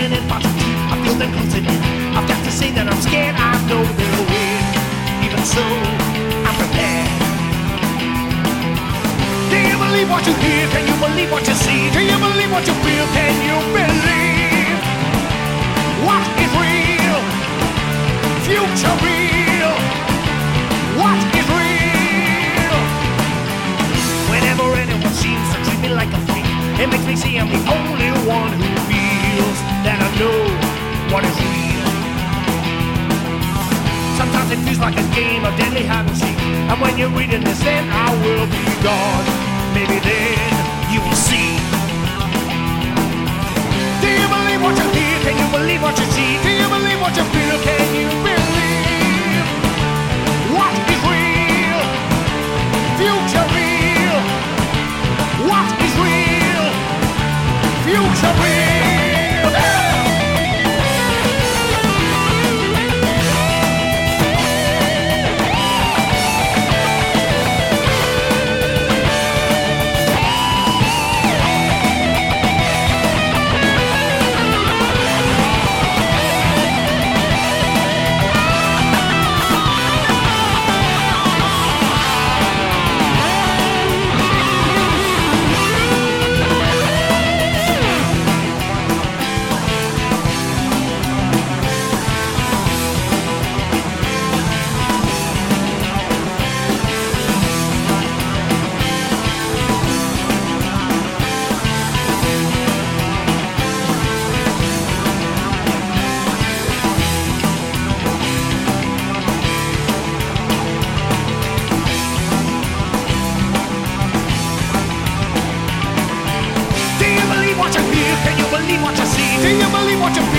turning in parts of two. I feel them closing in. I've got to say that I'm scared. I know they'll win. Even so, I'm prepared. Do you believe what you hear? Can you believe what you see? Do you believe what you feel? Can you believe what is real? Future real. What is real? Whenever anyone seems to treat me like a freak, it makes me see I'm the only one who feels that I know what is real. Sometimes it feels like a game of deadly hide and seek, and when you're reading this, then I will be gone. Maybe then you will see. Do you believe what you hear? Can you believe what you see? Do you believe what you feel? Can you believe what is real? Future real. What is real? Future real. What you feel? Can you believe what you see? Do you believe what you